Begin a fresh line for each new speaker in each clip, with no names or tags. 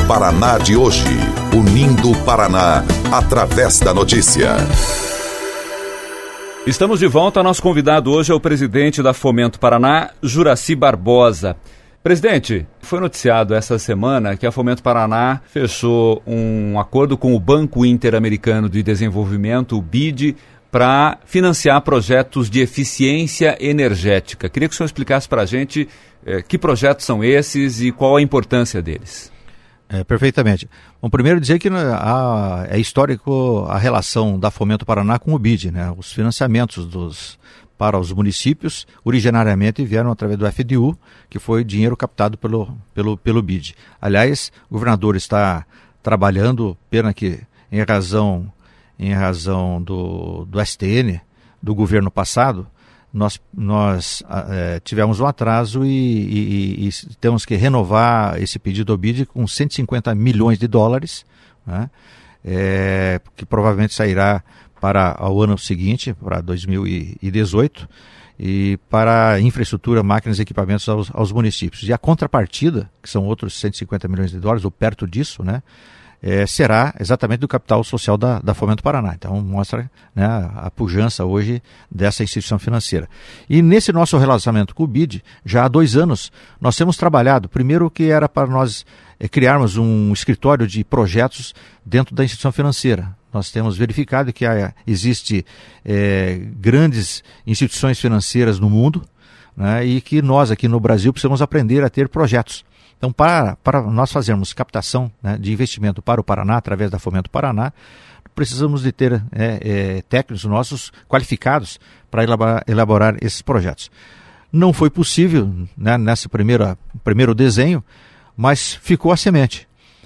Paraná de hoje, unindo o Paraná através da notícia.
Estamos de volta. Nosso convidado hoje é o presidente da Fomento Paraná, Juracy Barbosa. Presidente, foi noticiado essa semana que a Fomento Paraná fechou um acordo com o Banco Interamericano de Desenvolvimento, o BID, para financiar projetos de eficiência energética. Queria que o senhor explicasse para a gente que projetos são esses e qual a importância deles.
Perfeitamente. Bom, primeiro dizer que é histórico a relação da Fomento Paraná com o BID, né? Os financiamentos para os municípios originariamente vieram através do FDU, que foi dinheiro captado pelo BID. Aliás, o governador está trabalhando, pena que em razão do STN, do governo passado, nós tivemos um atraso e temos que renovar esse pedido ao BID com 150 milhões de dólares, né? Que provavelmente sairá para o ano seguinte, para 2018, e para infraestrutura, máquinas e equipamentos aos municípios. E a contrapartida, que são outros 150 milhões de dólares, ou perto disso, né? Será exatamente do capital social da Fomento Paraná. Então mostra, né, a pujança hoje dessa instituição financeira. E nesse nosso relacionamento com o BID, já há 2 anos, nós temos trabalhado, primeiro que era para nós criarmos um escritório de projetos dentro da instituição financeira. Nós temos verificado que existe grandes instituições financeiras no mundo, né, e que nós aqui no Brasil precisamos aprender a ter projetos. Então, para nós fazermos captação, né, de investimento para o Paraná, através da Fomento Paraná, precisamos de ter técnicos nossos qualificados para elaborar esses projetos. Não foi possível, né, nesse primeiro desenho, mas ficou a semente.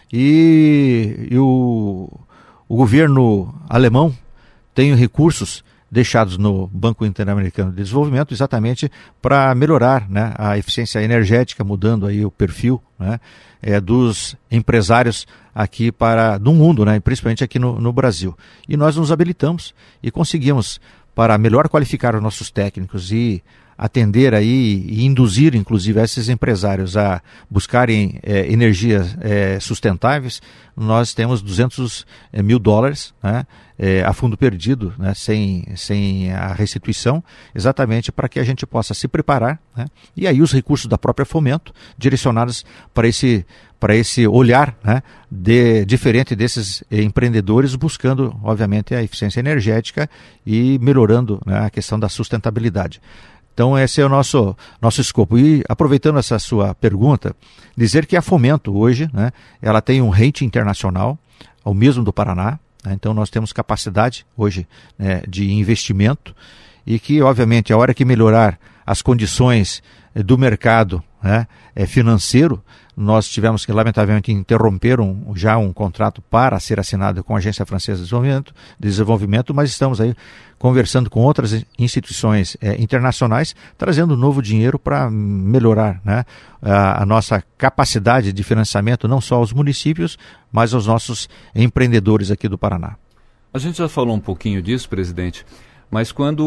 E o governo alemão tem recursos deixados no Banco Interamericano de Desenvolvimento exatamente para melhorar, né, a eficiência energética, mudando aí o perfil, né, dos empresários aqui do mundo, né, principalmente aqui no Brasil. E nós nos habilitamos e conseguimos, para melhor qualificar os nossos técnicos e atender aí e induzir, inclusive, esses empresários a buscarem energias sustentáveis, nós temos 200 mil dólares, né, a fundo perdido, né, sem a restituição, exatamente para que a gente possa se preparar, né, e aí os recursos da própria Fomento direcionados para esse olhar, né, diferente desses empreendedores, buscando, obviamente, a eficiência energética e melhorando, né, a questão da sustentabilidade. Então esse é o nosso escopo. E aproveitando essa sua pergunta, dizer que a Fomento hoje, né, ela tem um rating internacional, ao mesmo do Paraná, né, então nós temos capacidade hoje, né, de investimento e que, obviamente, a hora que melhorar as condições do mercado, né, financeiro, nós tivemos que, lamentavelmente, interromper já um contrato para ser assinado com a Agência Francesa de Desenvolvimento, mas estamos aí conversando com outras instituições internacionais, trazendo novo dinheiro para melhorar, né, a nossa capacidade de financiamento, não só aos municípios, mas aos nossos empreendedores aqui do Paraná.
A gente já falou um pouquinho disso, presidente, mas quando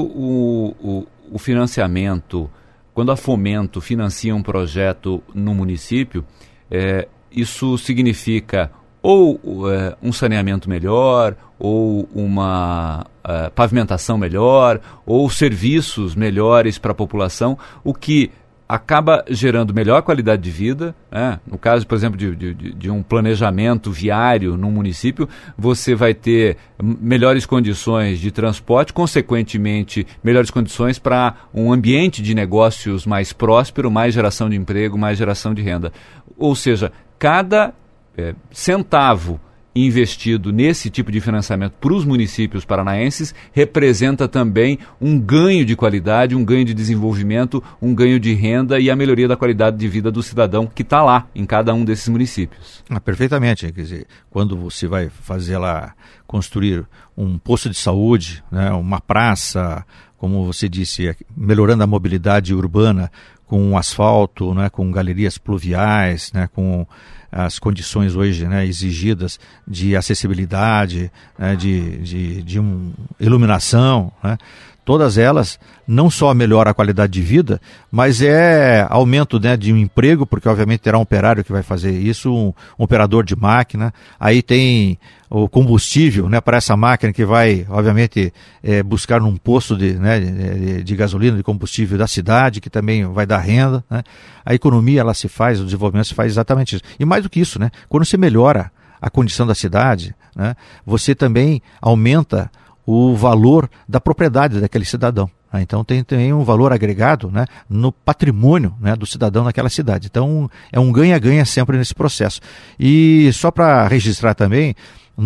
o financiamento, quando a Fomento financia um projeto no município, isso significa ou um saneamento melhor, ou uma pavimentação melhor, ou serviços melhores para a população, o que acaba gerando melhor qualidade de vida, né? No caso, por exemplo, de um planejamento viário num município, você vai ter melhores condições de transporte, consequentemente, melhores condições para um ambiente de negócios mais próspero, mais geração de emprego, mais geração de renda. Ou seja, cada centavo investido nesse tipo de financiamento para os municípios paranaenses representa também um ganho de qualidade, um ganho de desenvolvimento, um ganho de renda e a melhoria da qualidade de vida do cidadão que está lá em cada um desses municípios.
Perfeitamente. Quer dizer, quando você vai fazer lá, construir um posto de saúde, né, uma praça, como você disse, melhorando a mobilidade urbana com asfalto, né, com galerias pluviais, né, com as condições hoje, né, exigidas de acessibilidade, né, de iluminação, né, todas elas não só melhoram a qualidade de vida, mas aumento, né, de um emprego, porque obviamente terá um operário que vai fazer isso, um operador de máquina, aí tem o combustível, né, para essa máquina que vai, obviamente, buscar num posto de gasolina, de combustível da cidade, que também vai dar renda, né? A economia, ela se faz, o desenvolvimento se faz exatamente isso. E mais do que isso, né, quando você melhora a condição da cidade, né, você também aumenta o valor da propriedade daquele cidadão. Então tem um valor agregado, né, no patrimônio, né, do cidadão naquela cidade. Então é um ganha-ganha sempre nesse processo. E só para registrar também,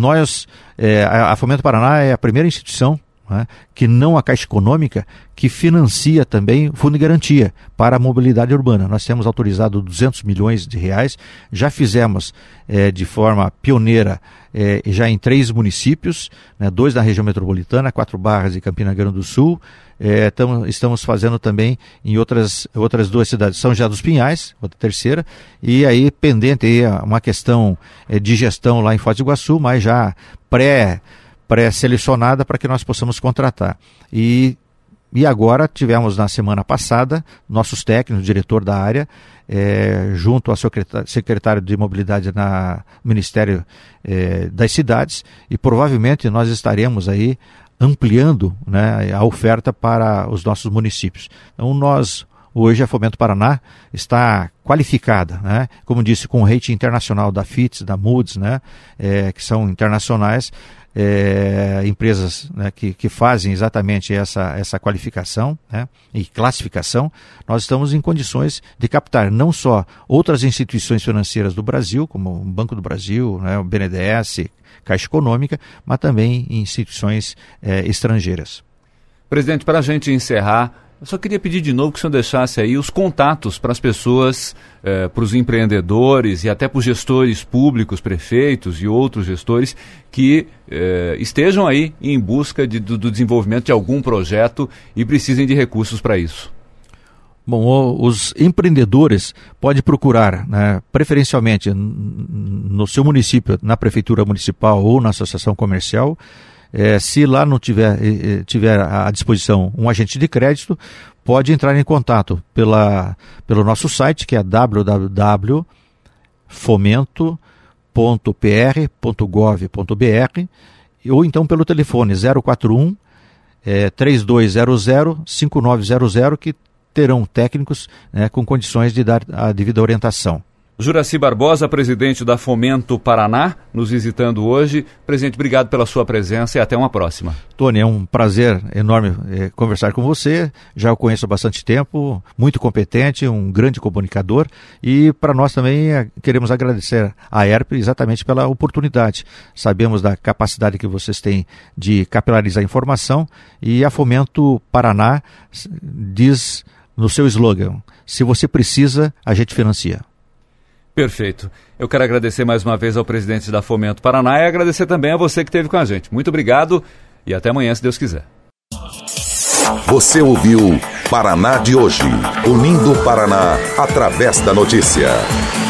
a Fomento Paraná é a primeira instituição, né, que não a Caixa Econômica, que financia também o Fundo de Garantia para a mobilidade urbana. Nós temos autorizado 200 milhões de reais, já fizemos de forma pioneira já em 3 municípios, né, 2 na região metropolitana, 4 Barras e Campina Grande do Sul. Estamos fazendo também em outras 2 cidades, São José dos Pinhais, outra terceira, e aí pendente aí uma questão de gestão lá em Foz do Iguaçu, mas já pré-selecionada para que nós possamos contratar. E agora tivemos na semana passada nossos técnicos, o diretor da área, junto ao secretário de Mobilidade no Ministério das Cidades, e provavelmente nós estaremos aí ampliando, né, a oferta para os nossos municípios. Então hoje a Fomento Paraná está qualificada, né, como disse, com o rating internacional da FITS, da Moody's, né, que são internacionais, empresas, né, que fazem exatamente essa qualificação, né, e classificação. Nós estamos em condições de captar não só outras instituições financeiras do Brasil, como o Banco do Brasil, né, o BNDES, Caixa Econômica, mas também instituições estrangeiras.
Presidente, para a gente encerrar, eu só queria pedir de novo que o senhor deixasse aí os contatos para as pessoas, para os empreendedores e até para os gestores públicos, prefeitos e outros gestores que estejam aí em busca do desenvolvimento de algum projeto e precisem de recursos para isso.
Bom, os empreendedores podem procurar, né, preferencialmente no seu município, na prefeitura municipal ou na associação comercial. Se lá não tiver à disposição um agente de crédito, pode entrar em contato pelo nosso site, que é www.fomento.pr.gov.br, ou então pelo telefone 041 3200 5900, que terão técnicos, né, com condições de dar a devida orientação.
Juracy Barbosa, presidente da Fomento Paraná, nos visitando hoje. Presidente, obrigado pela sua presença e até uma próxima.
Tony, é um prazer enorme conversar com você. Já o conheço há bastante tempo, muito competente, um grande comunicador. E para nós também queremos agradecer à ERP exatamente pela oportunidade. Sabemos da capacidade que vocês têm de capilarizar a informação, e a Fomento Paraná diz no seu slogan: se você precisa, a gente financia.
Perfeito. Eu quero agradecer mais uma vez ao presidente da Fomento Paraná e agradecer também a você que esteve com a gente. Muito obrigado e até amanhã, se Deus quiser.
Você ouviu Paraná de Hoje, unindo o Paraná através da notícia.